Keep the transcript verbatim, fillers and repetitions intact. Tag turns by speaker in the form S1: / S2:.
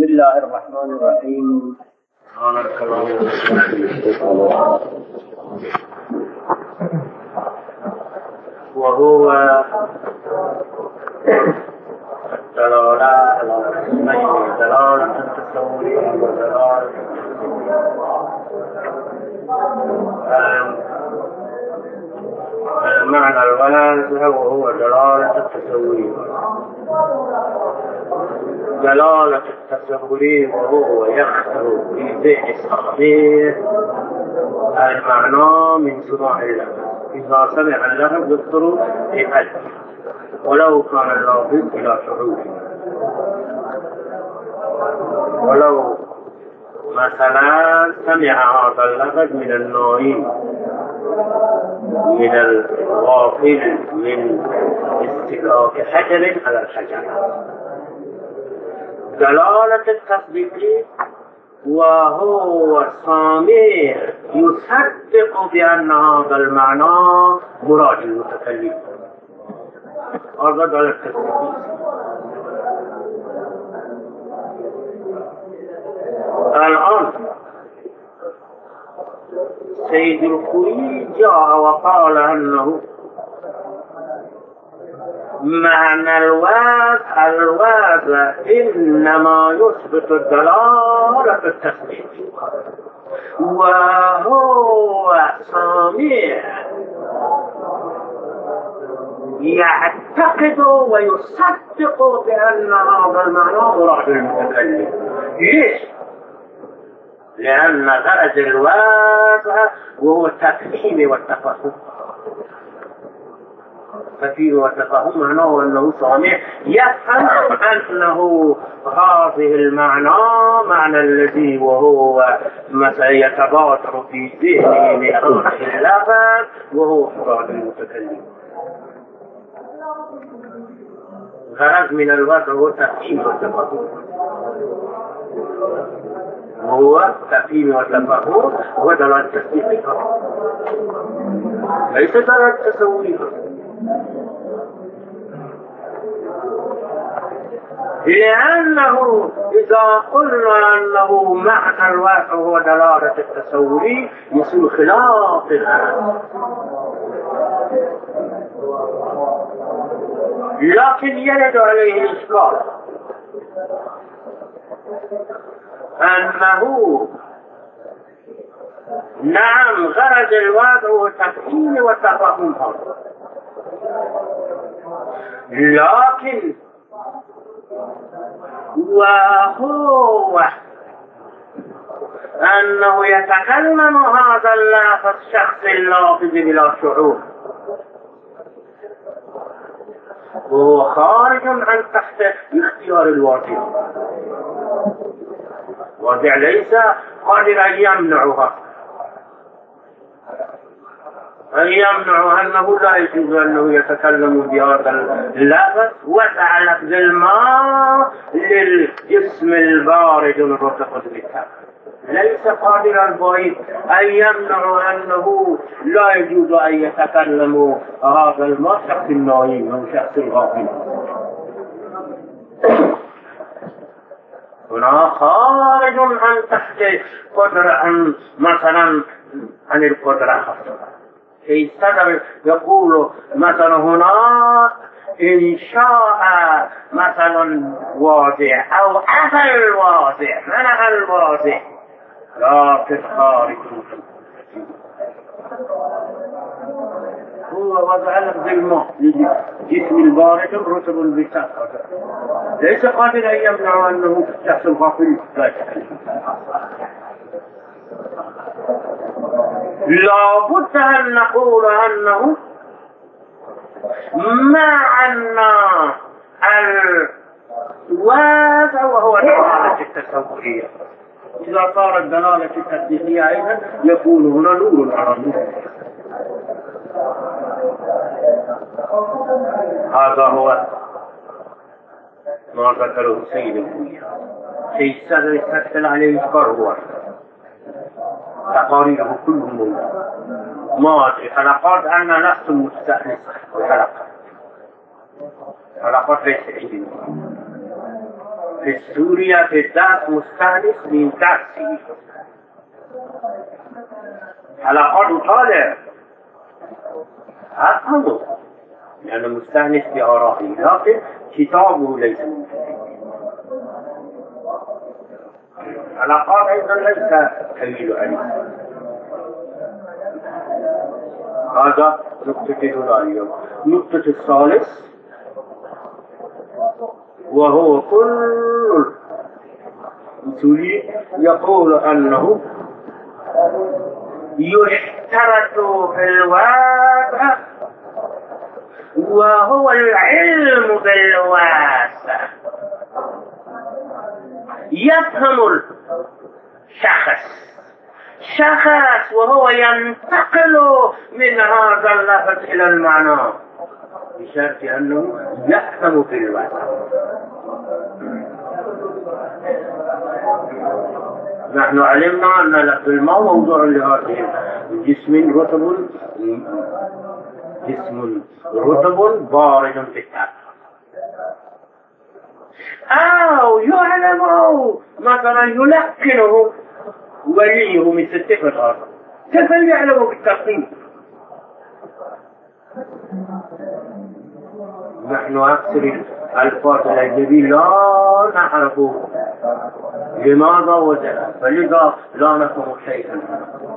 S1: الله الرحمن الرحيم. وهو الدلالة القسمين، دلالة التصورية ودلالة المعنى الوازع، وهو دلالة التصورية. دلالة التصورية وهو يخطر في ذهن الصغير المعنى من سماع اللفظ. إذا سمع اللفظ يخطر في قلبه ولو كان اللفظ إلى شعوره. ولو مثلا سمع هذا اللفظ من النائم، من الغافل، من استكاك حجر على الحجر. دلالة التصديق وهو السامع يصدق بأن هذا المعنى مراد المتكلم. هذا دلالة التصديق. الآن سيد الخوي جاء وقال أنه معنى الوضع الوضع إنما يثبت الدلالة التصديق، وهو سامع يعتقد ويصدق بأن هذا المعنى مراد المتكلم. ليش؟ لأن درجة الوضع وهو التفهيم والتفهم. التفهيم والتفهم معناه أنه سامع يفهم أنه هذه المعنى معنى الذي وهو مثلا يتبادر في ذهنه من روح اللفظ وهو مراد المتكلم. غرض من الوضع هو التفهيم والتفهم، هو التفهيم والتفهم هو دلالة التصديق، ليس دلالة التصوري. لأنه إذا قلنا أنه معنى الواقع هو دلالة التصوري يصير خلاف الغرض. لكن يرد عليه الإشكال أنه نعم غرض الوضع هو التفهيم والتفهم، لكن وهو أنه يتكلم هذا اللفظ الشخص اللافظ بلا شعور، وهو خارج عن تحت اختيار الواضع. الواضع ليس قادر أن يمنعها، أن يمنع أنه لا يجوز أنه يتكلم بهذا اللفظ. وسع لفظ الماء للجسم البارد المرتبط بالتفاح، ليس قادر البعيد أن يمنع أنه لا يجوز أن يتكلم هذا الماء شخص النائم أو شخص الغافل. هنا خارج عن تحت قدرة عن مثلا عن القدرة خاصة. في الصدر يقول مثلا هنا إن شاء مثلا واضع أو أهل الواضع منع الواضع، لكن خارج هو وضع لفظ الماء لجسم البارد رطب بالتفاح، ليس قادر أن يمنع أنه شخص غافل لا يتكلم. لا بد أن نقول أنه معنى الوضع وهو دلالة التصورية. إذا صارت دلالة التصديقية أيضا يكون هنا نور على نور. هذا هو ما ذكره سيد الخوي. سيد السادة يستدل عليه إشكار تقاريره كلهم ما في حلقات أنا نفس المستأنس والحلقات حلقات ليس عندنا. في السورية في الدرس مستانس من درسه حلقات طالع أفهمه لأنه مستانس بآرائه، لكن كتابه ليس منتهي. حلقات أيضا ليس كميل عليه. هذا نقطة الأولى. نقطة الثالث وهو كل أصولي يقول أنه يشترط في الواقع وهو العلم بالواقع. يفهم الشخص شخص وهو ينتقل من هذا اللفظ إلى المعنى بشرط أنه يفهم في الواقع. نحن علمنا أن لفظ الماء موضوع لهذه جسم رطب جسم رطب بارد في التراب، أو يعلم أو مثلا يلقنه وليه من ستة الأرض، كيف يعلم بالتقييم؟ نحن أكثر الألفاظ الأجنبية لا نعرفه لماذا وجه، فلذا لا نفهم شيئا.